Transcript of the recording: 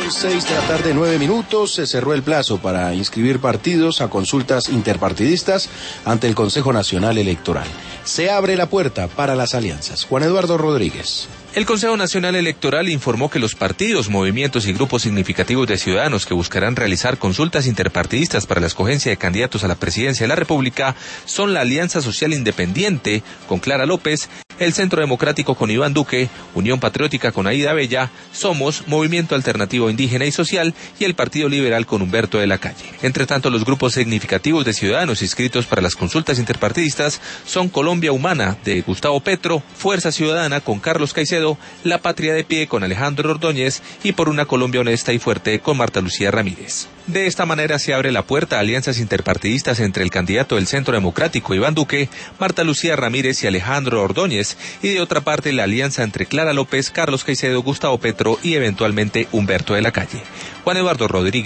6 de la tarde, 9 minutos. Se cerró el plazo para inscribir partidos a consultas interpartidistas ante el Consejo Nacional Electoral. Se abre la puerta para las alianzas. Juan Eduardo Rodríguez. El Consejo Nacional Electoral informó que los partidos, movimientos y grupos significativos de ciudadanos que buscarán realizar consultas interpartidistas para la escogencia de candidatos a la presidencia de la República son la Alianza Social Independiente con Clara López, el Centro Democrático con Iván Duque, Unión Patriótica con Aída Bella, Somos, Movimiento Alternativo Indígena y Social y el Partido Liberal con Humberto de la Calle. Entre tanto, los grupos significativos de ciudadanos inscritos para las consultas interpartidistas son Colombia Humana de Gustavo Petro, Fuerza Ciudadana con Carlos Caicedo, La Patria de Pie con Alejandro Ordóñez y Por una Colombia Honesta y Fuerte con Marta Lucía Ramírez. De esta manera se abre la puerta a alianzas interpartidistas entre el candidato del Centro Democrático Iván Duque, Marta Lucía Ramírez y Alejandro Ordóñez, y de otra parte la alianza entre Clara López, Carlos Caicedo, Gustavo Petro y eventualmente Humberto de la Calle. Juan Eduardo Rodríguez.